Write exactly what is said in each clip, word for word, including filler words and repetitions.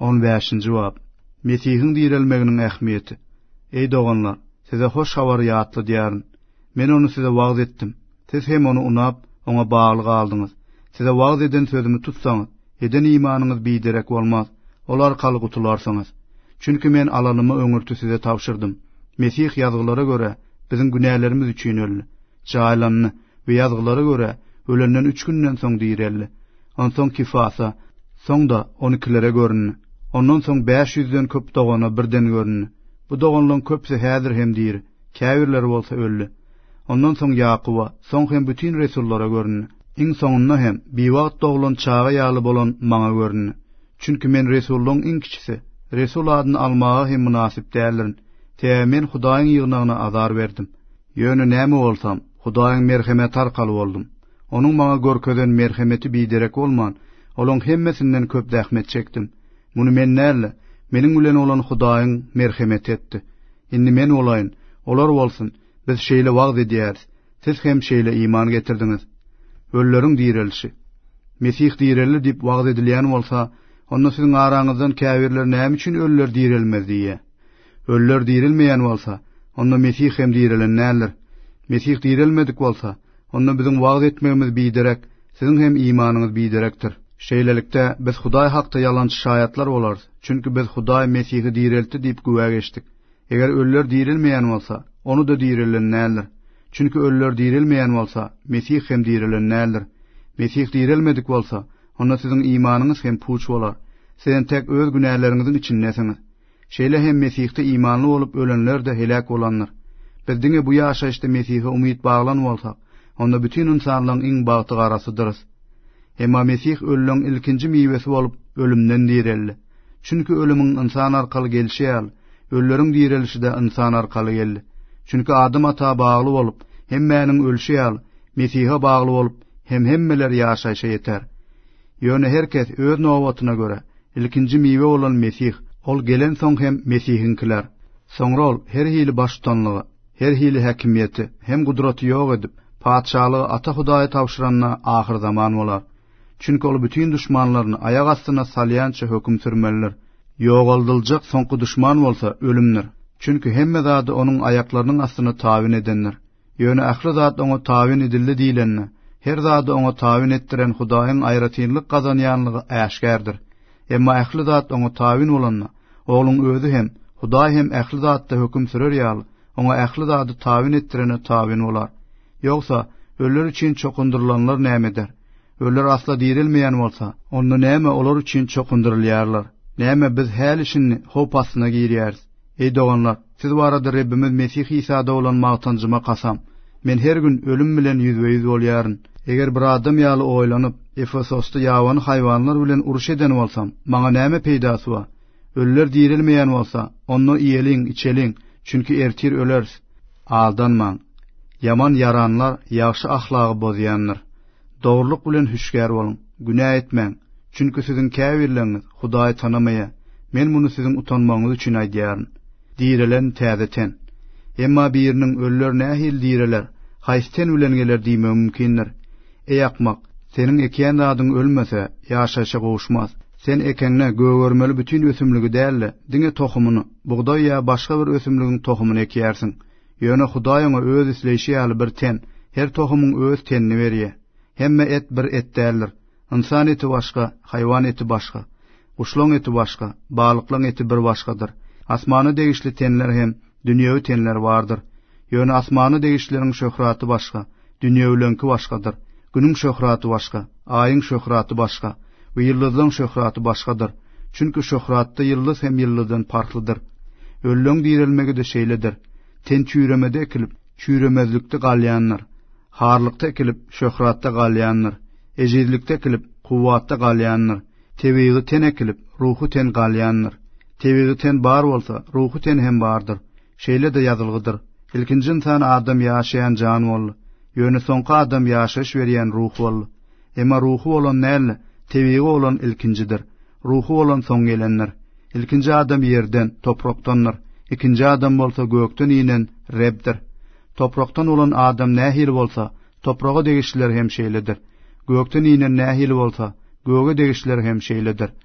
on beşinji Jogap. Mesihiň diýrelmeginiň ähmiýeti. Ey doganlar, size hoş habar ýatly diýäryn. Men onu size wagt etdim. Siz hem onu unap, ona bagly galdyňyz. Size wagt eden sözümi tutsaňyz, eden imanyňyz biderek bolmaz. Olar arkaly gutularsaňyz. Çünki men alanymy öňürtü size tapşyrdym. Mesih ýazgylara göre biziň günälerimiz üçin öldi. Jaýlanny we ýazgylara göre ölenden üç günden soň diýreldi. Onsoň Kifasa, soňda on ikilere görünni. Ondan soň beş yüzden köp dogana birden görünni. Bu doganlaryň köpsi häzir hem diýir. Käbirler bolsa öldi. Ondan soň Ýakuba, soň hem bütün resullara görünni. Iň soňunda hem biwagt doglan çağa ýaly bolan maňa görünni. Çünki men resullaryň iň kiçisi, resul adyny almagy hem münasip däldirin. Te men Hudaýyň ýygnagyna azar berdim. Ýöne näme bolsam, Hudaýyň merhemeti arkaly boldum. Onuň maňa görkeden merhemeti biderek bolman, olaň hemmesinden köp zähmet çekdim. Muny men näle, meniň bilen olan Hudaýyň merhemeti etdi. Indi men olaýyn, olar bolsun, biz şeýle wagt edýäris. Siz hem şeýle iman getirdiňiz. Ölleriň diýrelişi. Mesih diýreldi diýip wagt edilýän bolsa, onda siziň araňyzdan käbirler näme üçin ölüler diýrelmez diýe. Ölüler diýrelmeýän bolsa, onda Mesih hem diýrelen näler? Mesih diýrelmedik bolsa, onda biziň wagt etmegimiz biderek, siziň hem imanyňyz biderekdir. Şeýlelikde biz Hudaý hakda ýalançy şaýatlar bolarys. Çünki biz Hudaý Mesihi diýreldi diýip güwä geçdik. Eger ölüler diýrelmeýän bolsa, onu da diýrelen näler? Çünki ölüler diýrelmeýän bolsa, Mesih hem diýrelen näler? Mesih diýrelmedik bolsa, onda siziň imanyňyz hem puç bolar. Sen tek öz günäleriňiziň içindesiňiz. Şeýle hem Mesihde imanly bolup ölenler de helak bolanlar. Bizdiňe bu ýaşaýyşda Mesihe umyt baglan bolsak, onda bütün insanlaryň iň bagty garasydyr. Emma Mesih ölüň ilkinji miwesi bolup ölümden diýreldi. Çünki ölümiň insan arkaly gelişi ýaly, ölüleriň diýrelişi de insan arkaly geldi. Çünki Adam ata bagly bolup, hemmäniň ölüşi ýaly, Mesihe bagly bolup, hem hemmeler ýaşaýşa ýeter. Ýöne herkes öz nowatyna göre ilkinji miwe bolan Mesih, ol gelen soň hem Mesihinkiler. Soňra ol her hili baştanlygy, her hili häkimiýeti hem gudraty ýok edip, paçalygy ata Hudaýa tapşyranna ahyr zaman bolar. Çünki ol bütün düşmanlaryny ayak astyna salýança höküm sürmeliler. Ýogaldyljak soňky düşman bolsa ölümdir. Çünki hemme zady onuň ayaklarynyň astyna tawin edenler. Ýöne ähli zat oňa tawin edildi diýlenni. Her zady oňa tawin etdiren Hudaýyň aýratynlyk gazanýanlygy äşgärdir. Emma ähli zat oňa tawin bolanna, oğluň özü hem Hudaý hem ähli zatda höküm sürer ýaly, oňa ähli zady tawin etdirene tawin bolar. Ýogsa ölür üçin çokundurlanlar nämedir? Ölür asla diýrilmeýän bolsa, onda näme olar üçin çokundurylýarlar? Näme biz häl işini hop astyna girýäris? Ey doganlar, siz barada Rabbimiz Mesih İsa'da olan magtanjyma kasam. Men her gün ölüm bilen ýüzbeýüz bolýaryn. Eger bir adam ýaly oýlanyp, Efesosda ýawan haýwanlar bilen uruş eden bolsam, maňa näme peýdasy bar? Ölüler diýrilmeýän bolsa, onu iýeliň, içeliň, çünki ertir ölers. Aldanmaň. Yaman yaranlar ýaxşy ahlagy bozýanlar. Dogurluk bilen hüşgär bolun, günah etmeň. Çünki siziň käbirleriňiz Hudaýy tanamaýa. Men muny siziň utanmagyňyz üçin aýdýaryn. Diýrelen täzeten. Emma biriniň ölüler nähil diýreler, haýstan bilen geler diýmek mümkindir. Ey akmak, seniň eken adyň ölmese, ýaşaşa gowuşmaz. Sen ekenine göwürmeli bütün ösümlügi dälle, diňe tohumyny, bugdaý ýa başga bir ösümligiň tohumyny ekýärsiň. Ýöne Hudaý oňa öz isleýişi ýaly bir ten, her tohumyň öz tenini berýär. Hemme et bir et däldir. İnsan eti başga, haýwan eti başga. Uşlaň eti başga, balyklaň eti bir başgadyr. Asmany degişli tenler hem dünýäwi tenler bardyr. Ýöne asmany degişleriň şöhraty başga, dünýäwilenki başgadyr. Günüň şöhraty başga, aýyň şöhraty başga, we ýyldyzyň şöhraty başgadyr. Çünki şöhratda ýyldız hem ýyldızdan farklydyr. Ölüň diýrilmegi de şeýledir. Ten çüýremede ekilip, çüýremezlikde galýanlar. Harlykda ekilip, şöhratda galýanlar. Ejizlikde ekilip, kuwwatda galýanlar. Tebigi ten ekilip, ruhu ten galýanlar. Tebigi ten bar bolsa, ruhu ten hem bardyr. Şeýle de ýazylgydyr. Ilkinji insan adam ýaşaýan jan boldy. Ýöne soňky adam ýaşaş berýän ruh boldy. Emma ruhu bolan näle? Tebigi bolan ilkinjidir. Ruhu bolan soň gelenler. Ilkinji adam ýerden, toprakdanlar. İkinji adam bolsa gökden inen Rebdir. Toprakdan olan adam nähil bolsa, topraga degişler hem şeýledir. Gökden inen nähil bolsa, göge degişler hem şeýledir.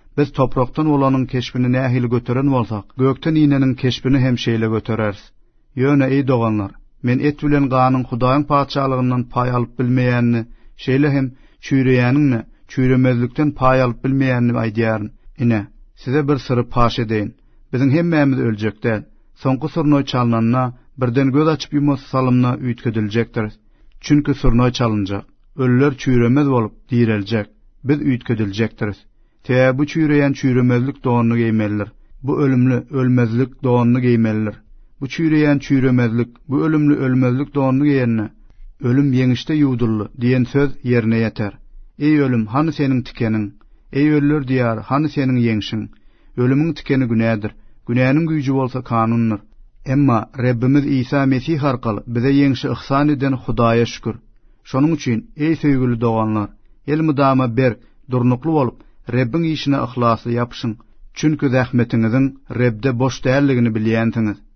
Biz topraktan olanyň keşbini nähili götüren bolsak, gökten inenin keşbini hem şeýle götereriz. Ýöne ey doganlar, men et bilen ganyň Hudaýyň padşalygyndan pay alyp bilmeýänini, şeýle hem çüýreýänini, çüýremezlikden pay alyp bilmeýänini aýdýaryn. Ine, size bir syry paş edeýin. Biziň hemmämiz öljekdir. Soňky surnoy çalnanna birden göz açyp ýumasa salymna üýtgediljekdir. Çünki surnoy çalynjak. Ölüler çüýremez bolup diýreljek. Biz üýtgediljekdir. Te bu çüýreýän çüýremezlik donuny giýmelidir. Bu ölümli ölmezlik donuny giýmelidir. Bu çüýreýän çüýremezlik, bu ölümli ölmezlik donuny giýenne ölüm yeňişde ýuwdurly diýen söz ýerine ýeter. Ey ölüm, hany seniň tikenin? Ey ölüler diýar, hany seniň yeňşiň? Ölümüň tikeni günädir. Günäniň güýji bolsa kanunlar. Emma Rabbimiz İsa Mesih arkaly bize yeňşi ihsan eden Hudaýa şükür. Şonuň üçin ey söýgüli doganlar, el mudama ber, durnukly bolup Rabbiň işine ihlasly ýapyşyň. Çünki zähmetiňiziň Rabde boş däldigini bilýänsiňiz.